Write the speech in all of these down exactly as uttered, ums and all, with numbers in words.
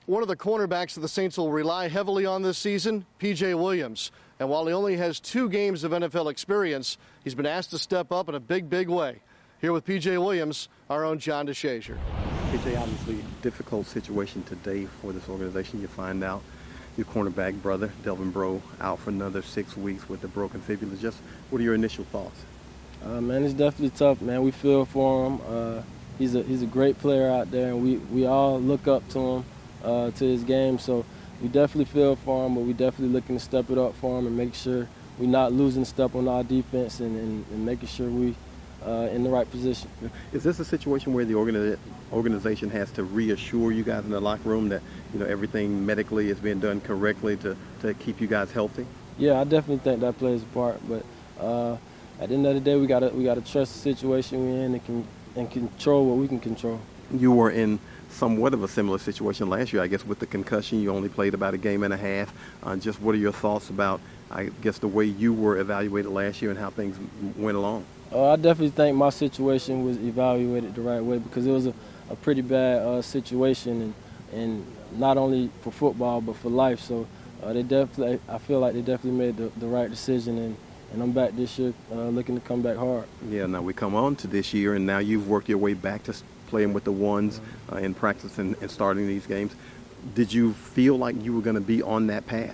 One of the cornerbacks that the Saints will rely heavily on this season, P J Williams. And while he only has two games of N F L experience, he's been asked to step up in a big, big way. Here with P J Williams, our own John DeShazier. P J, obviously difficult situation today for this organization. You find out your cornerback brother, Delvin Breaux, out for another six weeks with a broken fibula. Just what are your initial thoughts? Uh, man, it's definitely tough, man. We feel for him. Uh, he's a he's a great player out there, and we, we all look up to him, uh, to his game. So we definitely feel for him, but we definitely looking to step it up for him and make sure we're not losing step on our defense and, and, and making sure we uh, in the right position. Is this a situation where the organi organization has to reassure you guys in the locker room that you know everything medically is being done correctly to, to keep you guys healthy? Yeah, I definitely think that plays a part, but uh, at the end of the day, we gotta we gotta trust the situation we're in and can and control what we can control. You were in somewhat of a similar situation last year, I guess, with the concussion. You only played about a game and a half. Uh, just what are your thoughts about, I guess, the way you were evaluated last year and how things went along? Uh, I definitely think my situation was evaluated the right way because it was a, a pretty bad uh, situation, and and not only for football but for life. So uh, they definitely, I feel like they definitely made the, the right decision, and. And I'm back this year uh, looking to come back hard. Yeah, now we come on to this year, and now you've worked your way back to playing with the ones uh, in practice and, and starting these games. Did you feel like you were going to be on that path?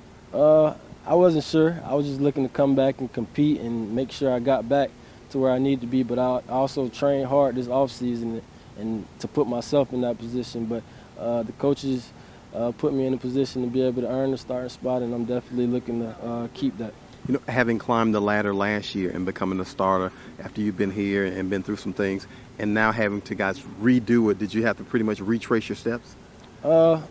Uh, I wasn't sure. I was just looking to come back and compete and make sure I got back to where I need to be. But I also trained hard this offseason and to put myself in that position. But uh, the coaches uh, put me in a position to be able to earn the starting spot, and I'm definitely looking to uh, keep that. You know, having climbed the ladder last year and becoming a starter after you've been here and been through some things, and now having to, guys, redo it, did you have to pretty much retrace your steps? Uh,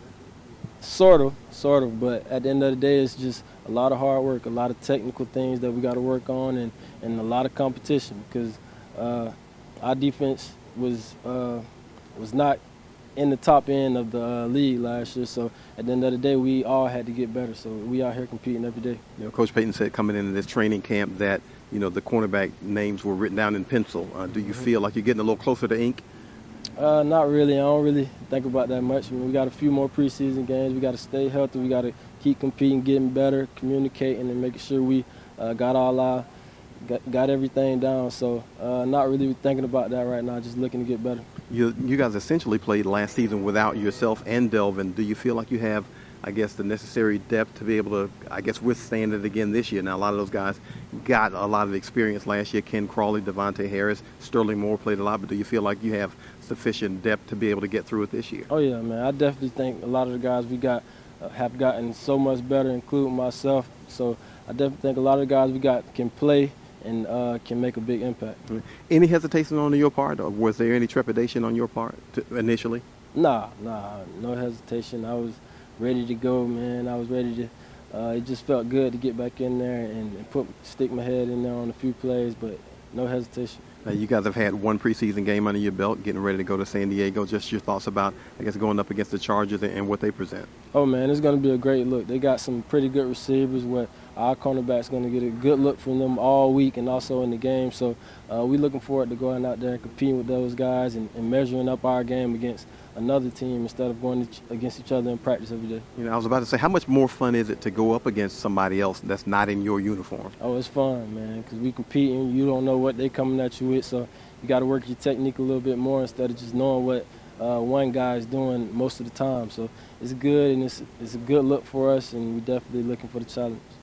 sort of, sort of. But at the end of the day, it's just a lot of hard work, a lot of technical things that we got to work on, and, and a lot of competition because uh, our defense was uh, was not in the top end of the uh, league last year. So at the end of the day, we all had to get better. So we out here competing every day. You know, Coach Payton said coming into this training camp that, you know, the cornerback names were written down in pencil. Uh, do you feel like you're getting a little closer to ink? Uh, not really. I don't really think about that much. I mean, we got a few more preseason games. We got to stay healthy. We got to keep competing, getting better, communicating, and making sure we uh, got all our got, got everything down. So uh, not really thinking about that right now. Just looking to get better. You, you guys essentially played last season without yourself and Delvin. Do you feel like you have, I guess, the necessary depth to be able to, I guess, withstand it again this year? Now, a lot of those guys got a lot of experience last year. Ken Crawley, Devontae Harris, Sterling Moore played a lot. But do you feel like you have sufficient depth to be able to get through it this year? Oh, yeah, man. I definitely think a lot of the guys we got uh, have gotten so much better, including myself. So I definitely think a lot of the guys we got can play and uh, can make a big impact. Any hesitation on your part, or was there any trepidation on your part to, initially? Nah, nah, no hesitation. I was ready to go, man. I was ready to. Uh, it just felt good to get back in there and, and put stick my head in there on a few plays, but no hesitation. Uh, you guys have had one preseason game under your belt, getting ready to go to San Diego. Just your thoughts about, I guess, going up against the Chargers and, and what they present. Oh, man, it's going to be a great look. They got some pretty good receivers where our cornerback's going to get a good look from them all week and also in the game. So uh, we're looking forward to going out there and competing with those guys and, and measuring up our game against another team instead of going against each other in practice every day. You know, I was about to say, how much more fun is it to go up against somebody else that's not in your uniform? Oh, it's fun, man, because we competing. You don't know what they coming at you with, so you got to work your technique a little bit more instead of just knowing what uh, one guy is doing most of the time. So it's good, and it's, it's a good look for us, and we're definitely looking for the challenge.